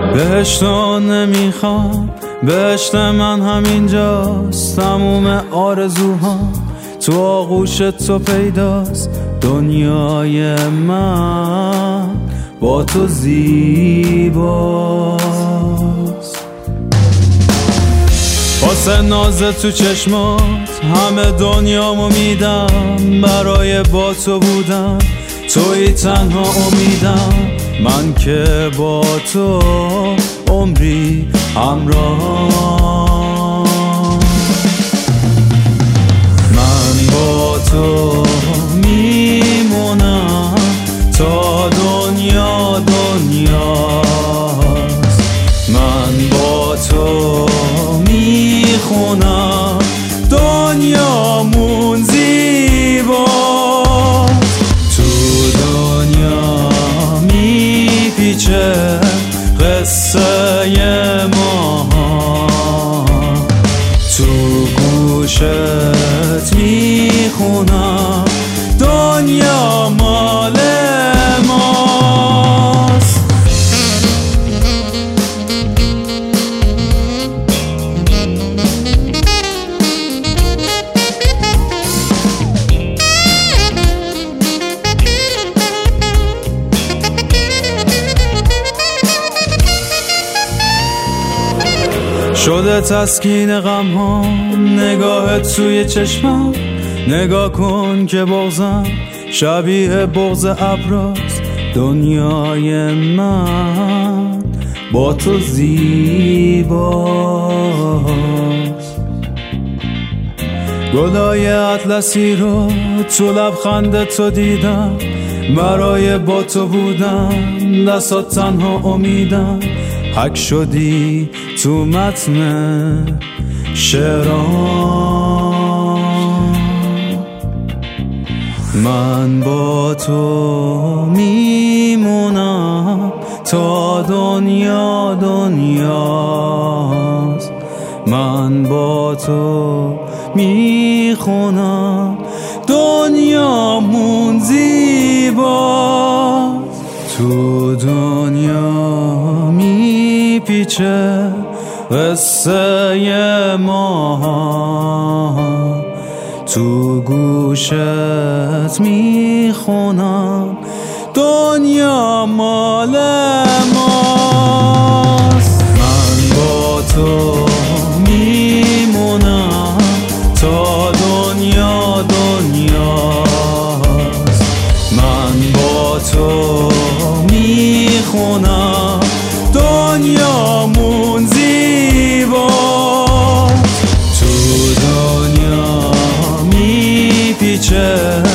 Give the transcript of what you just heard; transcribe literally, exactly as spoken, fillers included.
بهشتو نمیخوام، بهشت من همینجاست. تموم آرزوها تو آغوش تو پیداست. دنیای من با تو زیباست. واسه ناز تو چشمات همه دنیامو میدم. برای با تو بودم توی تنها امیدم. من که با تو عمری همراه. من با تو میمونم تا دنیا دنیاست. من با تو میخونم دنیامون زیباست. تو دنیا میپیچه قصه ما، تو گوشت میخونم دنیا مال ماست. شده تسکین غم ها نگاهت توی چشمم. نگاه کن که بغضم شبیه بغض ابراست. دنیای من با تو زیباست. گلای اطلسی رو تو لبخند تو دیدم. برای با تو بودم دستات تنها امیدم. حک شدی تو متن شعرام. من با تو میمونم تا دنیا دنیاست. من با تو میخونم دنیامون زیباست. تو دنیا میپیچه قصه ما، تو گوشت میخونم دنیا مال ماست. من با تو میمونم تا دنیا دنیاست. من با تو میخونم دنیامون زیباست. تو دنیا میپیچه